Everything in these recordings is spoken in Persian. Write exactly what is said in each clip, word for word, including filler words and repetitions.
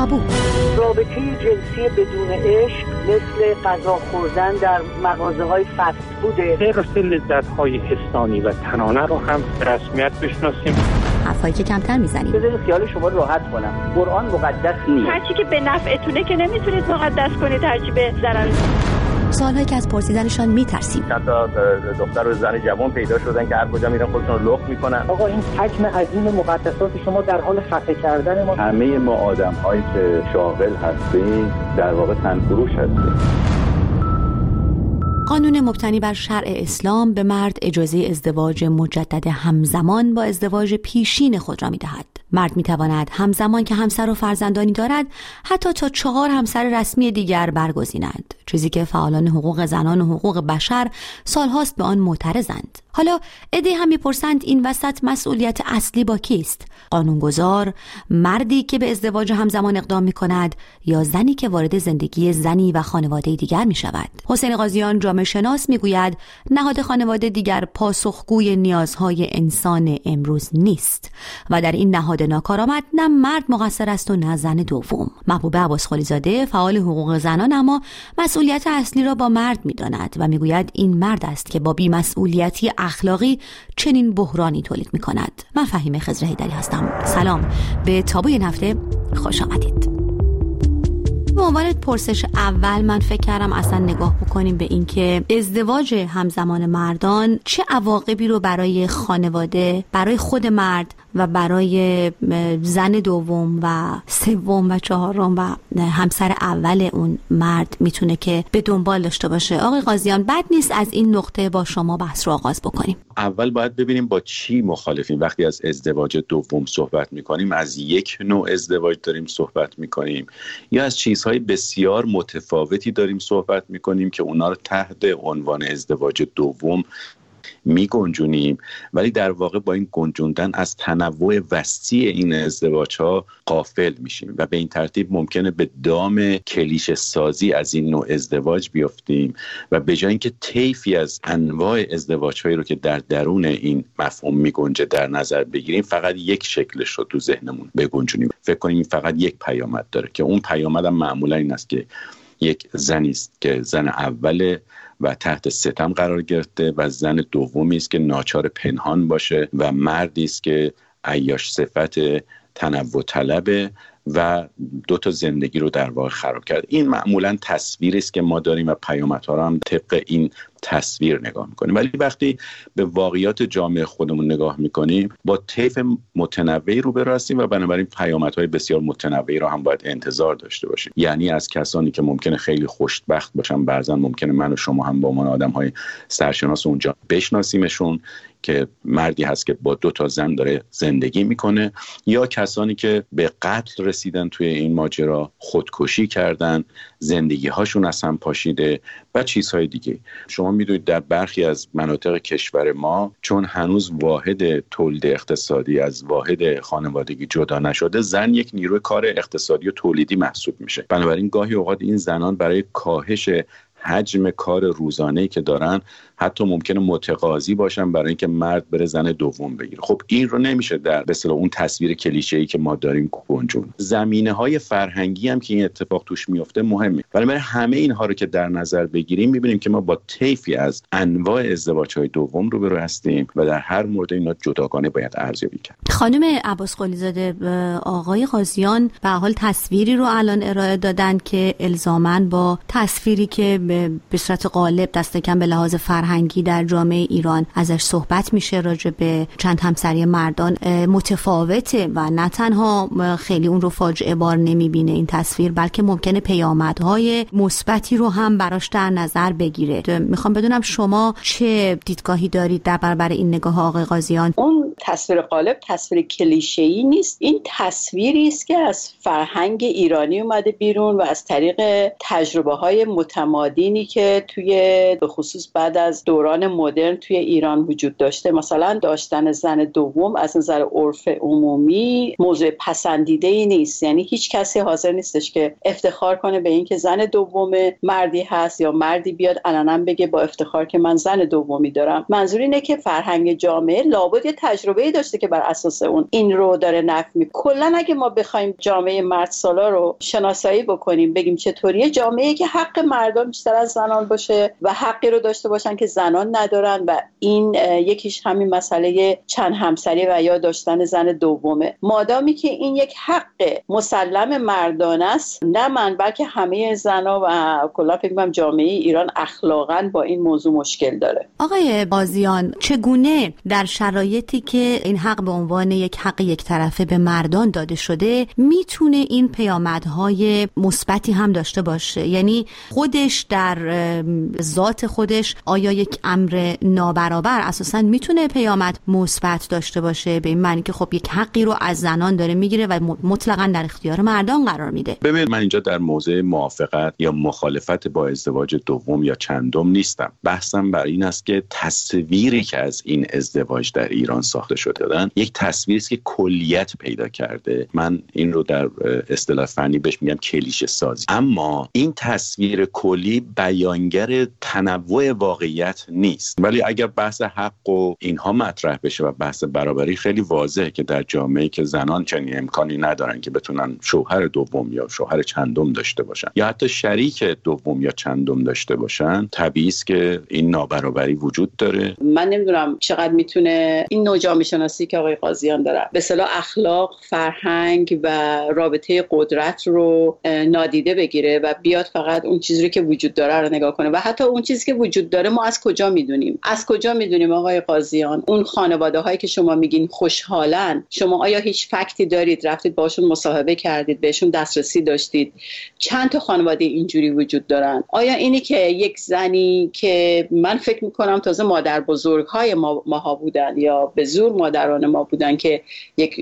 تابو. رابطه جنسی بدون عشق مثل غذا خوردن در مغازه‌های فست فوده. حفظ لذت‌های حسانی و تنانه رو هم به رسمیت بشناسیم. حرفایی که کمتر میزنیم. بذارید خیال شما راحت کنم. قرآن مقدس نیست. هرچی که به نفعتونه که نمیتونید مقدس کنید، هرچی به ضرر. سوالایی که از پرسیدنشان میترسیم. چند تا دختر و زن جوان پیدا شدن که هر کجا میرن خودشون رو لخت میکنن. آقا این حجم عظیم مقدسات شما در حال خفه کردن ما. همه ما آدم‌هایی که شاغل هستیم در واقع تنفروش هستیم. قانون مبتنی بر شرع اسلام به مرد اجازه ازدواج مجدد همزمان با ازدواج پیشین خود را می‌دهد. مرد می‌تواند همزمان که همسر و فرزندانی دارد حتی تا چهار همسر رسمی دیگر برگزیند، چیزی که فعالان حقوق زنان و حقوق بشر سالهاست به آن معترضند. حالا عده‌ای هم می‌پرسند این وسط مسئولیت اصلی با کیست؟ قانونگذار، مردی که به ازدواج همزمان اقدام می‌کند، یا زنی که وارد زندگی زنی و خانواده دیگر می‌شود؟ حسین قاضیان جامعه شناس میگوید نهاد خانواده دیگر پاسخگوی نیازهای انسان امروز نیست و در این نهاد ناکارآمد نه مرد مقصر است و نه زن دوم. محبوبه عباسقلی زاده فعال حقوق زنان اما مسئولیت اصلی را با مرد میداند و میگوید این مرد است که با بی‌مسئولیتی اخلاقی چنین بحرانی تولید میکند. من فهیمه خضر حیدری هستم. سلام، به تابوی این هفته خوش آمدید. به عنوان پرسش اول من فکر کردم اصلا نگاه بکنیم به این که ازدواج همزمان مردان چه عواقبی رو برای خانواده، برای خود مرد و برای زن دوم و سوم و چهارم و همسر اول اون مرد میتونه که به دنبال داشته باشه. آقای قاضیان، بد نیست از این نقطه با شما بحث رو آغاز بکنیم. اول باید ببینیم با چی مخالفیم. وقتی از ازدواج دوم صحبت میکنیم از یک نوع ازدواج داریم صحبت میکنیم یا از چیزهای بسیار متفاوتی داریم صحبت میکنیم که اونا رو تحت عنوان ازدواج دوم می گنجونیم، ولی در واقع با این گنجوندن از تنوع وسیع این ازدواج ها غافل میشیم و به این ترتیب ممکنه به دام کلیشه سازی از این نوع ازدواج بیافتیم و به جای اینکه طیفی از انواع ازدواج هایی رو که در درون این مفهوم می گنجه در نظر بگیریم، فقط یک شکلش رو تو ذهنمون بگنجونیم، فکر کنیم این فقط یک پیامد داره که اون پیامد هم معمولا این است که یک زنی است که زن اوله و تحت ستم قرار گرفته و زن دومی است که ناچار پنهان باشه و مردی است که عیاش صفت تنوع طلبه و دو تا زندگی رو در واقع خراب کرد. این معمولا تصویری است که ما داریم و پیامدها رو هم طبق این تصویر نگاه میکنیم، ولی وقتی به واقعیات جامعه خودمون نگاه میکنیم با طیف متنوعی روبرو هستیم و بنابراین پیامدهای بسیار متنوعی رو هم باید انتظار داشته باشیم. یعنی از کسانی که ممکنه خیلی خوشبخت باشن، بعضا ممکنه من و شما هم به عنوان آدم‌های سرشناس اونجا بشناسیمشون که مردی هست که با دو تا زن داره زندگی میکنه، یا کسانی که به قتل رسیدن توی این ماجرا، خودکشی کردن، زندگی هاشون از هم پاشیده و چیزهای دیگه. شما میدونید در برخی از مناطق کشور ما چون هنوز واحد تولید اقتصادی از واحد خانوادگی جدا نشده، زن یک نیروی کار اقتصادی و تولیدی محسوب میشه. بنابراین گاهی اوقات این زنان برای کاهش حجم کار روزانه‌ای که دارن حتی ممکنه متقاضی باشن برای اینکه مرد بره زن دوم بگیره. خب این رو نمیشه در به اصطلاح اون تصویر کلیشه‌ای که ما داریم گنجون. زمینه‌های فرهنگی هم که این اتفاق توش میفته مهمه. ولی برای همه اینها رو که در نظر بگیریم می‌بینیم که ما با طیفی از انواع ازدواج‌های دوم روبرو هستیم و در هر مورد اینا جداگانه باید ارزیابی کرد. خانم عباسقلی زاده، آقای قاضیان به حال تصویری رو الان ارائه دادن که الزاماً با تصویری که به صورت غالب دست کم به لحاظ فرهنگی در جامعه ایران ازش صحبت میشه راجع به چند همسری مردان متفاوته و نه تنها خیلی اون رو فاجعه بار نمیبینه این تصویر، بلکه ممکنه پیامدهای مثبتی رو هم براش در نظر بگیره. میخوام بدونم شما چه دیدگاهی دارید در برابر این نگاه آقای قاضیان؟ اون تصویر غالب تصویر کلیشه‌ای نیست، این تصویری است که از فرهنگ ایرانی اومده بیرون و از طریق تجربه‌های متمادینی که توی به خصوص بعد از از دوران مدرن توی ایران وجود داشته. مثلا داشتن زن دوم از نظر عرف عمومی موضوع پسندیده‌ای نیست، یعنی هیچ کسی حاضر نیستش که افتخار کنه به این که زن دوم مردی هست یا مردی بیاد علنا بگه با افتخار که من زن دومی دارم. منظور اینه که فرهنگ جامعه لابد یه تجربه‌ای داشته که بر اساس اون این رو داره نقد می‌کنه. کلاً اگه ما بخوایم جامعه مرد رو شناسایی بکنیم، بگیم چطوریه جامعه‌ای که حق مردان بیشتر از زنان باشه و حقی رو داشته باشن که زنان ندارن و این یکیش همین مسئله چند همسری و یا داشتن زن دومه. مادامی که این یک حق مسلم مردان است، نه من بلکه همه زنا و کلا فکر می‌کنم جامعه ایران اخلاقاً با این موضوع مشکل داره. آقای قاضیان، چگونه در شرایطی که این حق به عنوان یک حق یک طرفه به مردان داده شده میتونه این پیامدهای مثبتی هم داشته باشه؟ یعنی خودش در ذات خودش آیا یک امر نابرابر اساساً میتونه پیامد مثبت داشته باشه، به این معنی که خب یک حقی رو از زنان داره میگیره و مطلقاً در اختیار مردان قرار میده؟ ببین، من اینجا در موضع موافقت یا مخالفت با ازدواج دوم یا چندم نیستم. بحثم بر این است که تصویری که از این ازدواج در ایران ساخته شده دادن یک تصویری است که کلیت پیدا کرده. من این رو در اصطلاح فنی بهش میگم کلیشه سازی. اما این تصویر کلی بیانگر تنوع واقعیت نیست. ولی اگر بحث حق و اینها مطرح بشه و بحث برابری، خیلی واضحه که در جامعه‌ای که زنان چنین امکانی ندارن که بتونن شوهر دوم یا شوهر چندم داشته باشن یا حتی شریک دوم یا چندم داشته باشن، طبیعی است که این نابرابری وجود داره. من نمیدونم چقدر میتونه این نوع جامعه شناسی که آقای قاضیان داره به اصطلاح اخلاق، فرهنگ و رابطه قدرت رو نادیده بگیره و بیاد فقط اون چیزی که وجود داره رو نگاه کنه. و حتی اون چیزی که وجود داره ما از کجا میدونیم؟ از کجا میدونیم آقای قاضیان؟ اون خانواده هایی که شما میگین خوشحالن، شما آیا هیچ فکتی دارید؟ رفتید باشون مصاحبه کردید، بهشون دسترسی داشتید؟ چند تا خانواده اینجوری وجود دارن؟ آیا اینی که یک زنی که من فکر میکنم تازه مادر بزرگهای ما ماها بودن یا به زور مادران ما بودن که یک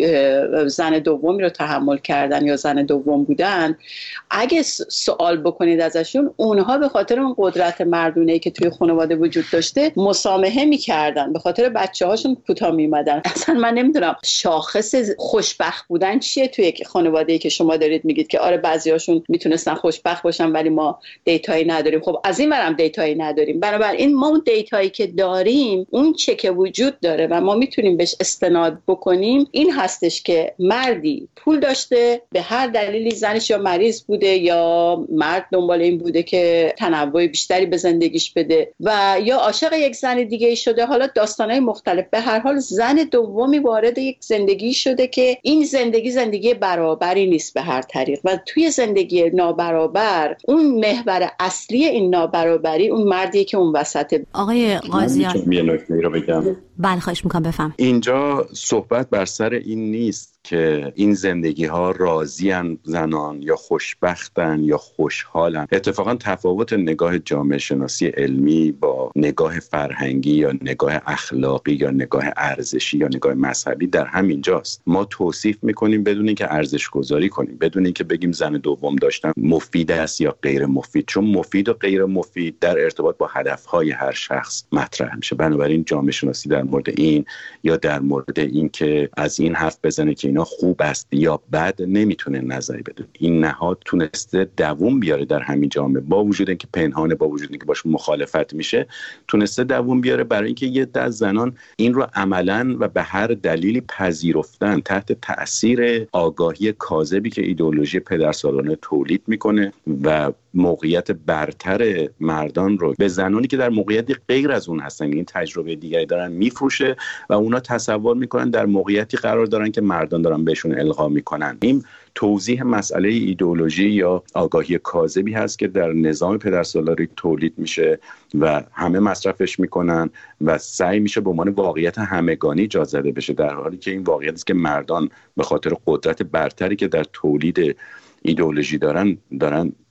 زن دومی رو تحمل کردن یا زن دوم بودن، اگه سوال بکنید ازشون، اونها به خاطر اون قدرت مردونه‌ای که توی خانواده وجود داشته مسامحه میکردن، به خاطر بچه‌هاشون کوتاه میومدن. اصلا من نمیدونم شاخص خوشبخت بودن چیه توی یک خانواده‌ای که شما دارید میگید که آره بعضی‌هاشون میتونستن خوشبخت باشن ولی ما دیتایی نداریم. خب از این برم دیتایی نداریم. بنابراین ما اون دیتایی که داریم، اون چه که وجود داره و ما میتونیم بهش استناد بکنیم، این هستش که مردی پول داشته، به هر دلیلی زنش یا مریض بوده یا مرد دنبال این بوده که تنوع بیشتری به زندگیش بده و یا عاشق یک زن دیگه ای شده. حالا داستانهای مختلف، به هر حال زن دومی وارد یک زندگی شده که این زندگی زندگی برابری نیست به هر طریق و توی زندگی نابرابر اون محور اصلی این نابرابری اون مردی که اون وسطه. آقای قاضیان، یه نکته رو بگم. بله خواهش میکنم بفهم. اینجا صحبت بر سر این نیست که این زندگی ها راضی‌اند زنان یا خوشبختن یا خوشحالن. اتفاقا تفاوت نگاه جامعه شناسی علمی با نگاه فرهنگی یا نگاه اخلاقی یا نگاه ارزشی یا نگاه مذهبی در همین جاست. ما توصیف میکنیم بدون اینکه ارزش گذاری کنیم، بدون اینکه بگیم زن دوم داشتن مفید است یا غیر مفید، چون مفید و غیر مفید در ارتباط با هدفهای هر شخص مطرح میشه. بنابراین جامعه شناسی در مورد این یا در مورد این که از این حرف بزنه که اینا خوب است یا بد نمیتونه نظری بده. این نهاد تونسته دووم بیاره در همین جامعه، با وجود اینکه پنهانه، با وجود اینکه باش مخالفت میشه، تونسته دووم بیاره برای اینکه یه دست زنان این رو عملاً و به هر دلیلی پذیرفتن تحت تأثیر آگاهی کاذبی که ایدئولوژی پدرسالارانه تولید میکنه و موقعیت برتر مردان رو به زنانی که در موقعیتی غیر از اون هستن، این تجربه دیگری دارن، میفروشه و اونا تصور میکنن در موقعیتی قرار دارن که مردان دارن بهشون القا میکنن. این توضیح مسئله ایدئولوژی یا آگاهی کاذبی هست که در نظام پدرسالاری تولید میشه و همه مصرفش میکنن و سعی میشه به عنوان واقعیت همگانی جا زده بشه، در حالی که این واقعیت است که مردان به خاطر قدرت برتری که در تولید ایدئولوژی دارن دارن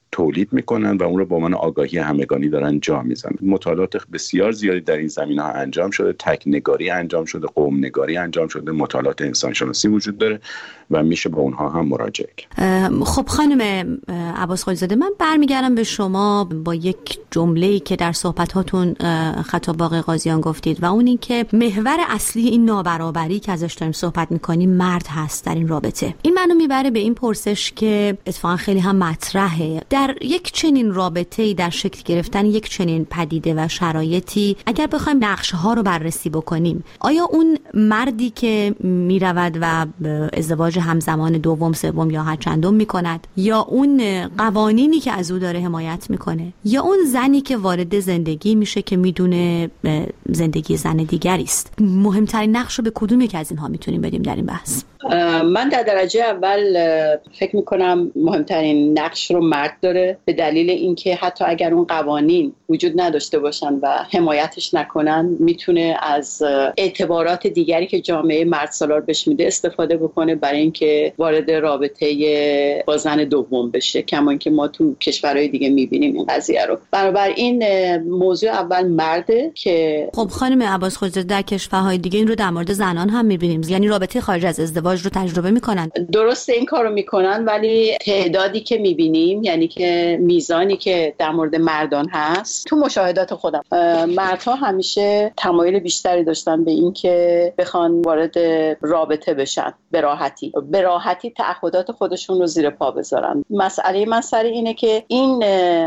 تولید میکنن و اون رو با عنوان آگاهی همگانی دارن جا میزنن. مطالعات بسیار زیادی در این زمینه‌ها انجام شده، تکنگاری انجام شده، قوم نگاری انجام شده، مطالعات انسان شناسی وجود داره و میشه با اونها هم مراجعه کرد. خب خانم عباس خلیزاده، من برمیگردم به شما با یک جمله‌ای که در صحبتاتون خطاب با آقای قاضیان گفتید و اون این که محور اصلی این نابرابری که ازش داریم صحبت میکنیم مرد هست در این رابطه. این منو میبره به این پرسش که اتفاقا خیلی هم مطرحه، در یک چنین رابطه‌ای، در شکل گرفتن یک چنین پدیده و شرایطی، اگر بخوایم نقشه‌ها رو بررسی بکنیم، آیا اون مردی که میرود و ازدواج همزمان دوم، سوم یا هر چندم میکند، یا اون قوانینی که از او داره حمایت میکنه، یا اون زنی که وارد زندگی میشه که میدونه زندگی زن دیگری است، مهمترین نقش رو به کدوم یک از اینها میتونیم بدیم در این بحث؟ من در درجه اول فکر میکنم مهمترین نقش رو مرد داره، به دلیل اینکه حتی اگر اون قوانین وجود نداشته باشن و حمایتش نکنن، میتونه از اعتبارات دیگری که جامعه مرد سالار بهش میده استفاده بکنه برای اینکه وارد رابطه با زن دوم بشه، کما اینکه ما تو کشورهای دیگه میبینیم این قضیه رو. بنابراین موضوع اول مرده که خب خانم عباس خلیزاده، در کشورهای دیگه این رو در مورد زنان هم میبینیم، یعنی رابطه خارج از ازدواج رو تجربه میکنن. درسته این کارو میکنن، ولی تعدادی که میبینیم، یعنی که میزانی که در مورد مردان هست، تو مشاهدات خودم مردها همیشه تمایل بیشتری داشتن به این که بخوان وارد رابطه بشن به راحتی به راحتی تعهدات خودشون رو زیر پا بذارن. مسئله من سر اینه که این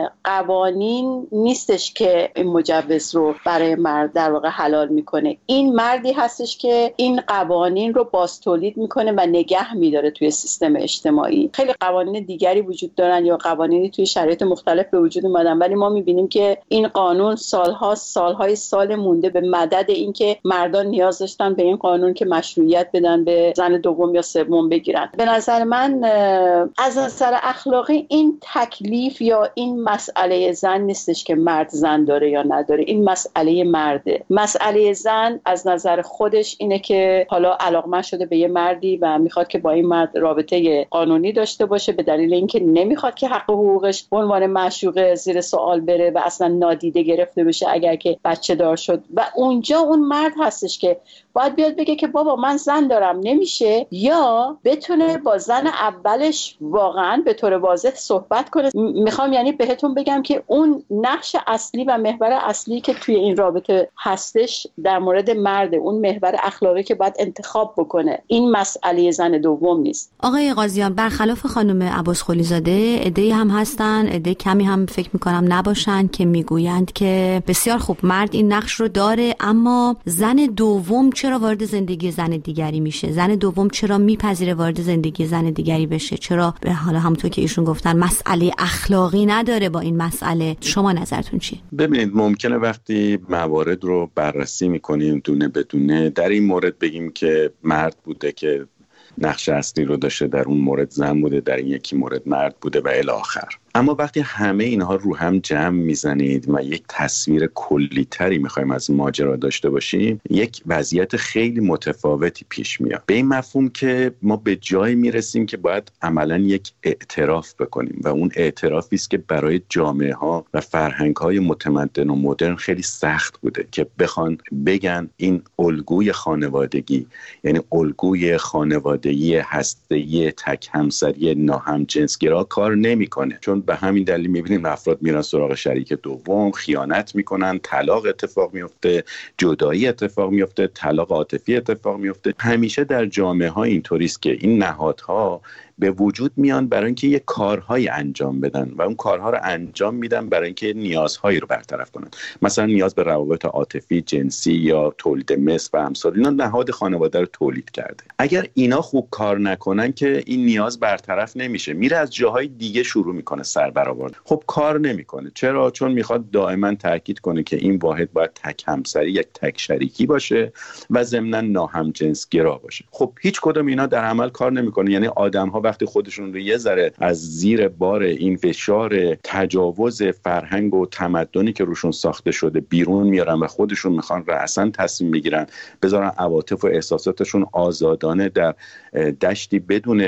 قوانین نیستش که این مجوز رو برای مرد در واقع حلال میکنه، این مردی هستش که این قوانین رو باز تولید میکنه و نگه میداره توی سیستم اجتماعی. خیلی قوانین دیگری وجود دارن یا قوانینی توی شرایط مختلف به وجود اومدن، ولی ما میبینیم که این قانون سالها سالهای سال مونده به مدد اینکه مردان نیاز داشتن به این قانون که مشروعیت بدن به زن دوم یا سوم بگیرن. به نظر من از نظر اخلاقی این تکلیف یا این مسئله زن نیستش که مرد زن داره یا نداره، این مسئله مرده. مسئله زن از نظر خودش اینه که حالا علاقمند شده به یه مردی و میخواد که با این مرد رابطه قانونی داشته باشه، به دلیل اینکه نمیخواد که حق حقوقش به عنوان معشوقه زیر سوال بره و اصلا نادیده گرفته بشه اگر که بچه دار شد. و اونجا اون مرد هستش که باید بیاد بگه که بابا من زن دارم نمیشه، یا بتونه با زن اولش واقعا به طور واضح صحبت کنه. میخوام یعنی بهتون بگم که اون نقش اصلی و محور اصلی که توی این رابطه هستش در مورد مرد، اون محور اخلاقی که باید انتخاب بکنه، این مسئله زن دوم نیست. آقای قاضیان، برخلاف خانم عباس خلیزاده، عده‌ای هم هستن، عده کمی هم فکر میکنم نباشن، که میگویند که بسیار خوب مرد این نقش رو داره، اما زن دوم چرا وارد زندگی زن دیگری میشه؟ زن دوم چرا میپذیره وارد زندگی زن دیگری بشه؟ چرا به حالا همونطور که ایشون گفتن مسئله اخلاقی نداره با این مسئله؟ شما نظرتون چیه؟ ببینید، ممکنه وقتی موارد رو بررسی میکنیم دونه بدونه، در این مورد بگیم که مرد بوده که نقش اصلی رو داشته، در اون مورد زن بوده، در این یکی مورد مرد بوده و الی آخر. اما وقتی همه اینها رو هم جمع میزنید و یک تصویر کلی تری میخوایم از ماجرا داشته باشیم، یک وضعیت خیلی متفاوتی پیش میاد، به این مفهوم که ما به جایی میرسیم که باید عملا یک اعتراف بکنیم و اون اعترافی است که برای جامعه ها و فرهنگ های متمدن و مدرن خیلی سخت بوده که بخوان بگن این الگوی خانوادگی، یعنی الگوی خانوادگی هسته‌ای تک همسری ناهمجنسگرا کار نمیکنه. چون به همین دلیل میبینیم افراد میرن سراغ شریک دوم، خیانت میکنن، طلاق اتفاق میفته، جدایی اتفاق میفته، طلاق عاطفی اتفاق میفته. همیشه در جامعه ها اینطوری است که این نهادها به وجود میان برای اینکه یک کارهایی انجام بدن و اون کارها رو انجام میدن برای اینکه نیازهایی رو برطرف کنن. مثلا نیاز به روابط عاطفی، جنسی یا تولید مثل و امثال، اینا نهاد خانواده رو تولید کرده. اگر اینا خوب کار نکنن که این نیاز برطرف نمیشه، میره از جاهای دیگه شروع میکنه سر برآوردن. خب کار نمیکنه. چرا؟ چون میخواد دائما تاکید کنه که این واحد باید تک همسری، یک تک شریکی باشه و ضمن ناهمجنسگرا باشه. خب هیچ کدوم اینا در عمل کار نمیکنه. یعنی آدم‌ها وقتی خودشون رو یه ذره از زیر بار این فشار تجاوز فرهنگ و تمدنی که روشون ساخته شده بیرون میارن و خودشون میخوان رأساً تصمیم بگیرن، بذارن عواطف و احساساتشون آزادانه در دشتی بدون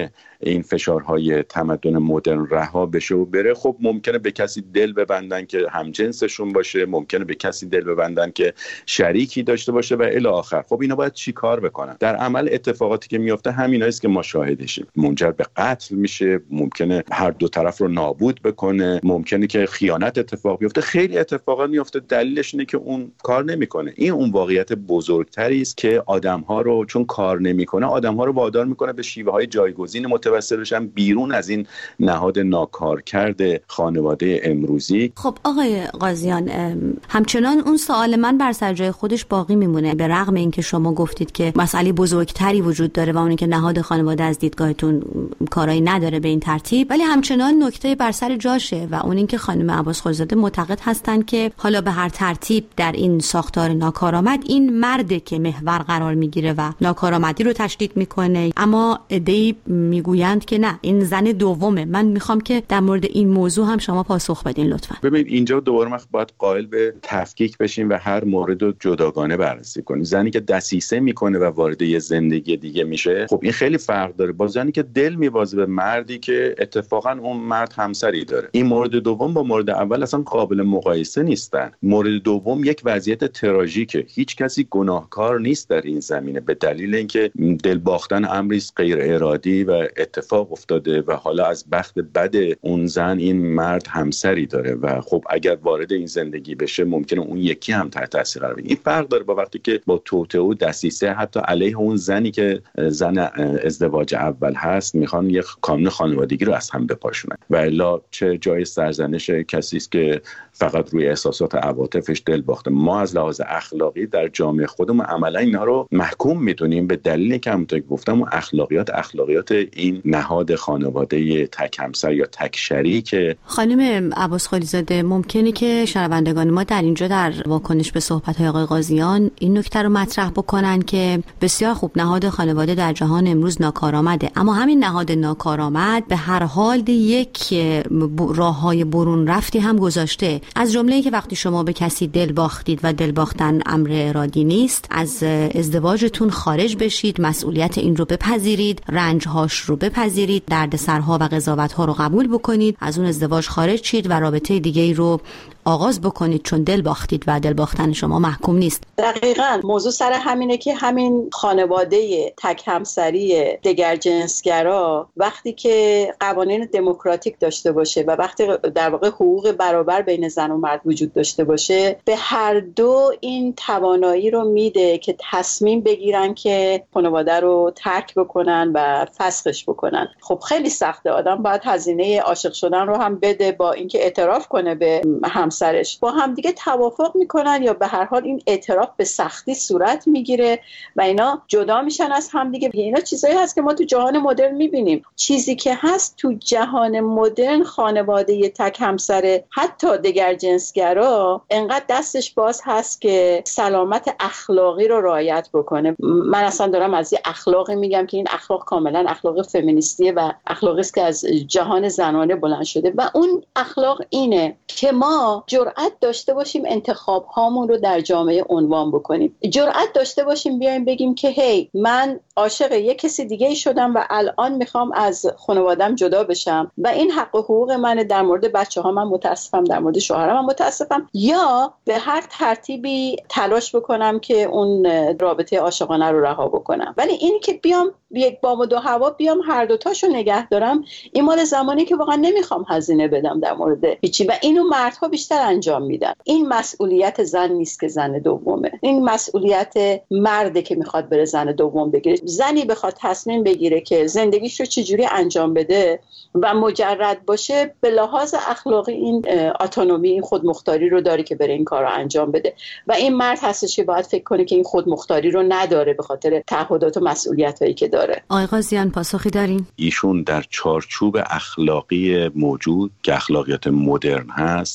این فشارهای تمدن مدرن رها بشه و بره، خب ممکنه به کسی دل ببندن که همجنسشون باشه، ممکنه به کسی دل ببندن که شریکی داشته باشه و الی آخر. خب اینا باید چی کار بکنن؟ در عمل اتفاقاتی که میفته همیناییست که ما شاهدشیم. منجر به قتل میشه، ممکنه هر دو طرف رو نابود بکنه، ممکنه که خیانت اتفاق بیفته، خیلی اتفاقات میفته. دلیلش اینه که اون کار نمیکنه. این اون واقعیت بزرگتری است که آدم‌ها رو چون کار نمیکنه، آدم‌ها رو وادار میکنه به شیوه‌های جایگزین متوسل بشن بیرون از این نهاد ناکارکرد خانواده امروزی. خب آقای قاضیان، همچنان اون سوال من بر سر جای خودش باقی میمونه، به رغم اینکه شما گفتید که مسئله بزرگتری وجود داره و اون که نهاد خانواده از دیدگاهتون کارایی نداره به این ترتیب، ولی همچنان نکته بر سر جاشه و اون اینکه خانم عباس خلیزاده معتقد هستن که حالا به هر ترتیب در این ساختار ناکارآمد این مرده که محور قرار میگیره و ناکارآمدی رو تشدید میکنه، اما عده‌ای میگویند که نه، این زن دومه. من میخوام که در مورد این موضوع هم شما پاسخ بدین لطفا. ببین اینجا دوباره ما باید قائل به تفکیک بشیم و هر مورد رو جداگانه بررسی کنیم. زنی که دسیسه میکنه و وارد یه زندگی دیگه میشه، خب این خیلی فرق داره با زنی که دل میوازه به مردی که اتفاقا اون مرد همسری داره. این مورد دوم با مورد اول اصلا قابل مقایسه نیستن. مورد دوم یک وضعیت تراژیکه، هیچ کسی گناهکار نیست در این زمینه به دلیل اینکه دل باختن امری غیر ارادی و اتفاق افتاده و حالا از بخت بد اون زن این مرد همسری داره و خب اگر وارد این زندگی بشه ممکنه اون یکی هم تحت تاثیر قرار بگیره. این فرق داره با وقتی که با توطئه و دسیسه حتی علیه اون زنی که زن ازدواج اول هست میخوان یک کانون خانوادگی رو از هم بپاشونن و الا چه جای سرزنش کسی است که فقط روی احساسات عواطفش دل باخته. ما از لحاظ اخلاقی در جامعه خودمون عملا اینا رو محکوم میدونیم به دلیلی که همونطور که گفتم اون اخلاقیات اخلاقیات این نهاد خانواده تک همسر یا تک شریک. خانم عباس خلیزاده، ممکنه که شنوندگان ما در اینجا در واکنش به صحبت‌های آقای قاضیان این نکته رو مطرح بکنن که بسیار خوب نهاد خانواده در جهان امروز ناکارآمده، اما همین نهاد ناکارآمد به هر حال یک راه‌های برون رفتی هم گذاشته، از جمله که وقتی شما به کسی دل باختید و دل باختن امر ارادی نیست، از ازدواجتون خارج بشید، مسئولیت این رو بپذیرید، رنج‌هاش رو بپذیرید، دردسرها و قضاوت‌ها رو قبول بکنید، از اون ازدواج خارج شید و رابطه دیگه‌ای رو آغاز بکنید چون دل باختید و دل باختن شما محکوم نیست. دقیقاً موضوع سر همینه که همین خانواده تک همسری دگر جنسگرا وقتی که قوانین دموکراتیک داشته باشه و وقتی در واقع حقوق برابر بین زن و مرد وجود داشته باشه، به هر دو این توانایی رو میده که تصمیم بگیرن که خانواده رو ترک بکنن و فسخش بکنن. خب خیلی سخته، آدم باید هزینه عاشق شدن رو هم بده با اینکه اعتراف کنه به همسرش، با هم دیگه توافق میکنن یا به هر حال این اعتراف به سختی صورت میگیره و اینا جدا میشن از هم دیگه. اینا چیزایی هست که ما تو جهان مدرن میبینیم. چیزی که هست تو جهان مدرن، خانواده تک همسر حتی دگر جنسگرا انقدر دستش باز هست که سلامت اخلاقی رو رعایت بکنه. من اصلا دارم از یه اخلاقی میگم که این اخلاق کاملا اخلاق فمینیستیه و اخلاقی است که از جهان زنانه بلند شده و اون اخلاق اینه که ما جرأت داشته باشیم انتخاب هامون رو در جامعه عنوان بکنیم، جرأت داشته باشیم بیایم بگیم که هی من عاشق یک کسی دیگه شدم و الان میخوام از خانوادم جدا بشم و این حق و حقوق منه. در مورد بچه‌ها من متاسفم، در مورد شوهرم من متاسفم، یا به هر ترتیبی تلاش بکنم که اون رابطه عاشقانه رو رها بکنم. ولی اینی که بیام یک بام و دو هوا بیام هر دو تاشو نگه دارم، این مال زمانی که واقعا نمیخوام هزینه بدم در مورد هیچی و اینو مردها بیشتر انجام میدن. این مسئولیت زن نیست که زن دومه، این مسئولیت مرده که میخواد بره زن دوم بگیره. زنی بخواد تصمیم بگیره که زندگیش رو چجوری انجام بده و مجرد باشه، به لحاظ اخلاقی این اتونومی، این خودمختاری رو داره که بره این کار رو انجام بده و این مرد هستش که باید فکر کنه که این خودمختاری رو نداره به خاطر تعهدات و مسئولیتایی که داره. آقای قاضیان پاسخی دارین؟ ایشون در چارچوب اخلاقی موجود که اخلاقیات مدرن هست در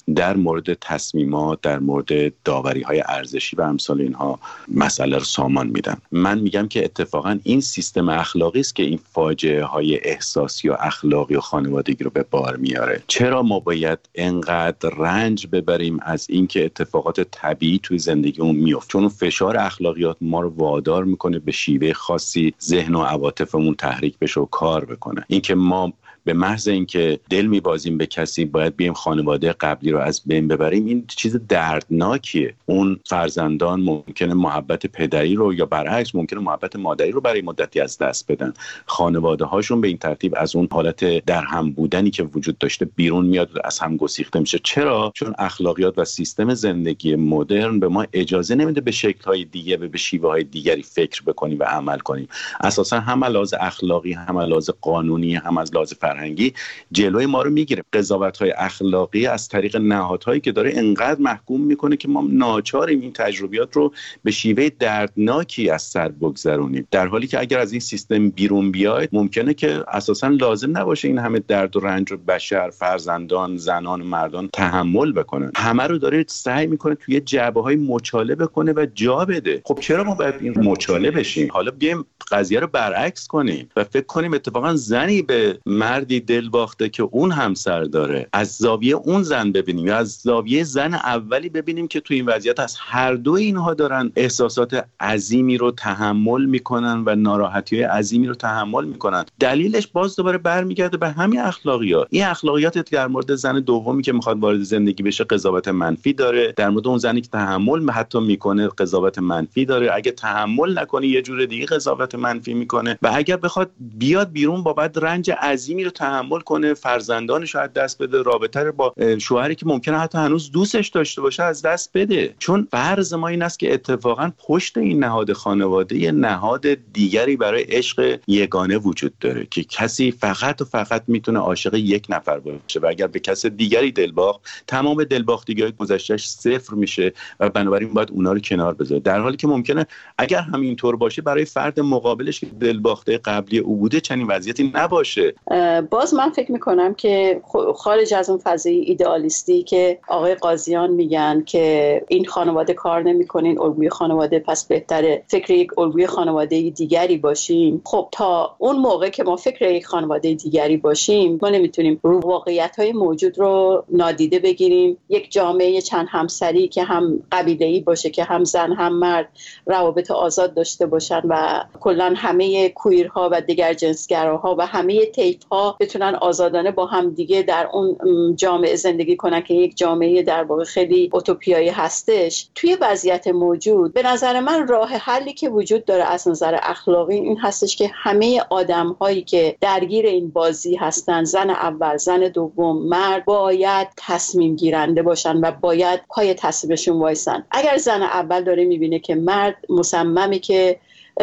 مورد تصمیمات، در مورد داوری‌های ارزشی و امثال اینها مسئله رو سامان میدن. من میگم که اتفاقا این سیستم اخلاقی است که این فاجعه های احساسی و اخلاقی و خانوادگی رو به بار میاره. چرا ما باید انقدر رنج ببریم از اینکه اتفاقات طبیعی توی زندگیمون میفته؟ چون فشار اخلاقیات ما رو وادار میکنه به شیوه خاصی ذهن و عواطفمون تحریک بشه و کار بکنه. اینکه ما به محض اینکه دل میبازیم به کسی باید بیم خانواده قبلی رو از بین ببریم، این چیز دردناکیه. اون فرزندان ممکنه محبت پدری رو یا برعکس ممکنه محبت مادری رو برای مدتی از دست بدن. خانواده هاشون به این ترتیب از اون حالت در هم بودنی که وجود داشته بیرون میاد و از هم گسیخته میشه. چرا؟ چون اخلاقیات و سیستم زندگی مدرن به ما اجازه نمیده به شکل‌های دیگه و به شیوه‌های دیگری فکر بکنیم و عمل کنیم. اساسا هم از لحاظ اخلاقی، هم از لحاظ قانونی، هم از لحاظ فرهنگی جلوی ما رو میگیره. قضاوت‌های اخلاقی از طریق نهادهایی که داره انقدر محکوم میکنه که ما ناچاریم این تجربیات رو به شیوه دردناکی از سر بگذرونیم، در حالی که اگر از این سیستم بیرون بیاید ممکنه که اساسا لازم نباشه این همه درد و رنج رو بشر، فرزندان، زنان و مردان تحمل بکنن. همه رو داره سعی میکنه توی جعبه‌های مچاله بکنه و جا بده. خب چرا ما باید این مچاله بشیم؟ حالا بیایم قضیه رو برعکس کنیم و فکر کنیم اتفاقا زنی به مردی دل باخته که اون همسر داره، از زاویه اون زن ببینیم یا از زاویه زن اولی ببینیم که توی این وضعیت از هر دو اینها دارن احساسات عظیمی رو تحمل میکنن و ناراحتی‌های عظیمی رو تحمل میکنن. دلیلش باز دوباره برمیگرده به همین اخلاقیات. این اخلاقیات در مورد زن دومی که میخواد وارد زندگی بشه قضاوت منفی داره، در مورد اون زنی که تحمل حتی میکنه قضاوت منفی داره، اگه تحمل نکنه یه جور دیگه قضاوت منفی میکنه و اگر بخواد بیاد بیرون با بعد رنج عظیمی رو تحمل کنه، فرزندانش رو از دست بده، رابطه رو با شوهری که ممکنه حتی هنوز دوستش داشته باشه از دست بده. چون فرض ما این است که اتفاقا پشت این نهاد خانواده یه نهاد دیگری برای عشق یگانه وجود داره که کسی فقط و فقط میتونه عاشق یک نفر باشه و اگر به کس دیگری دل باخت تمام دلباختگی‌های گذشته‌اش صفر میشه و بنابراین باید اونا رو کنار بذاره، در حالی که ممکنه اگر همینطور باشه برای فرد مقابلش که دلباخته قبلی او بوده چنین وضعیتی نباشه. باز من فکر میکنم که خارج از اون فضای ایدئالیستی که آقای قاضیان میگن که این خانواده کار نمیکنه، این الگوی خانواده، پس بهتره فکر یک الگوی خانواده دیگری باشیم. خب تا اون موقع که ما فکر یک خانواده دیگری باشیم ما نمیتونیم رو واقعیت‌های موجود رو نادیده بگیریم. یک جامعه چند همسری که هم قبیله‌ای باشه، که هم زن هم مرد روابط آزاد داشته باشن و کلا همه کویرها و دیگر جنسگراها و همه طیف‌ها بتونن آزادانه با هم دیگه در اون جامعه زندگی کنن که یک جامعه در واقع خیلی اوتوپیایی هستش. توی وضعیت موجود به نظر من راه حلی که وجود داره از نظر اخلاقی این هستش که همه آدم‌هایی که درگیر این بازی هستن، زن اول، زن دوم، مرد، باید تصمیم گیرنده باشن و باید پای تصمیمشون وایسن. اگر زن اول داره میبینه که مرد مصممه که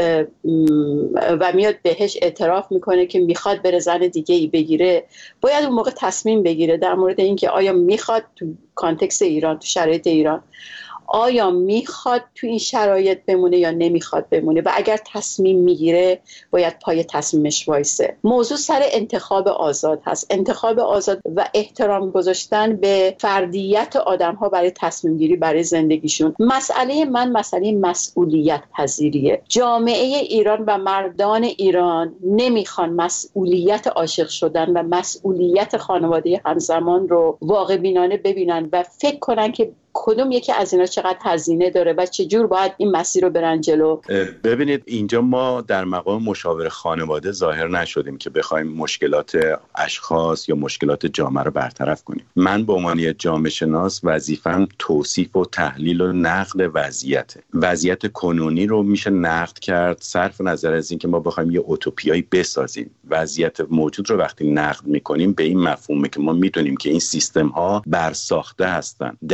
و میاد بهش اعتراف میکنه که میخواد بره زن دیگه ای بگیره، باید اون موقع تصمیم بگیره در مورد اینکه آیا میخواد تو کانتکست ایران، تو شرایط ایران، آیا میخواد تو این شرایط بمونه یا نمیخواد بمونه و اگر تصمیم میگیره باید پای تصمیمش وایسه. موضوع سر انتخاب آزاد هست، انتخاب آزاد و احترام گذاشتن به فردیت آدم‌ها برای تصمیم گیری برای زندگیشون. مسئله من مسئله مسئولیت پذیریه. جامعه ایران و مردان ایران نمیخوان مسئولیت عاشق شدن و مسئولیت خانواده همزمان رو واقع بینانه ببینن و فکر کنن که کدوم یکی از اینا چقدر هزینه داره و چجور باید این مسیر رو برن جلو. ببینید اینجا ما در مقام مشاور خانواده ظاهر نشدیم که بخوایم مشکلات اشخاص یا مشکلات جامعه رو برطرف کنیم. من به عنوان یک جامعه شناس وظیفه‌م توصیف و تحلیل و نقد وضعیته. وضعیت کنونی رو میشه نقد کرد صرف نظر از اینکه ما بخوایم یه اوتوپیایی بسازیم. وضعیت موجود رو وقتی نقد میکنیم به این مفهومه که ما میدونیم که این سیستم ها برساخته هستن، دست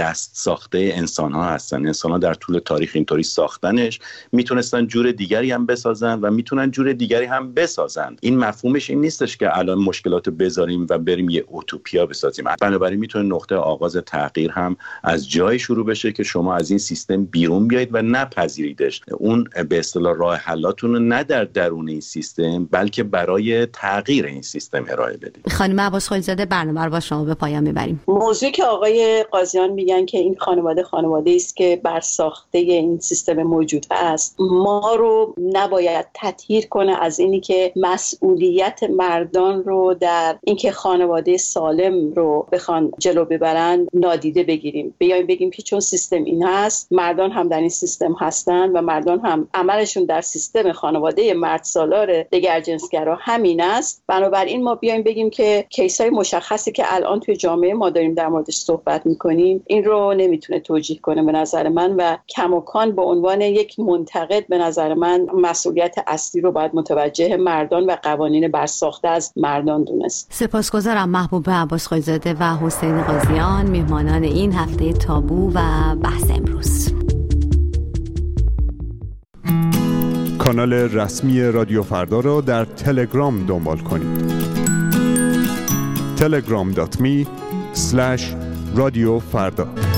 ساخته انسان ها هستن. انسان ها در طول تاریخ اینطوری ساختنش، میتونستن جور دیگری هم بسازن و میتونن جور دیگری هم بسازن. این مفهومش این نیستش که الان مشکلات رو بذاریم و بریم یه اوتوپیا بسازیم. بنابراین میتونه نقطه آغاز تغییر هم از جای شروع بشه که شما از این سیستم بیرون بیایید و نپذیریدش. اون به اصطلاح راه حلاتون رو نه در درون این سیستم بلکه برای تغییر این سیستم ارائه بدید. خانم عباس خلیل‌زاده، برنامه رو با شما به پایان میبریم. موضوعی که آقای قاضیان میگن که این خانواده خانواده است که بر ساخته این سیستم موجود است، ما رو نباید تطهیر کنه از اینی که مسئولیت مردان رو در اینکه خانواده سالم رو بخوان جلو ببرن نادیده بگیریم. بیایم بگیم که چون سیستم این هست، مردان هم در این سیستم هستن و مردان هم عملشون در سیستم خانواده مرد سالار دگرجنسگرا همین است. بنابراین ما بیایم بگیم که کیسای مشخصی که الان توی جامعه ما داریم در موردش صحبت میکنیم این رو نمیتونه توجیه کنه به نظر من، و کماکان به عنوان یک منتقد به نظر من مسئولیت اصلی رو باید متوجه مردان و قوانین برساخته از مردان دونست. سپاسگزارم محبوبه عباس خلیل‌زاده و حسین قاضیان، میهمانان این هفته تابو و بحث امروز. کانال رسمی رادیو فردا را در تلگرام دنبال کنید. تلگرام دات می اسلش رادیو فردا.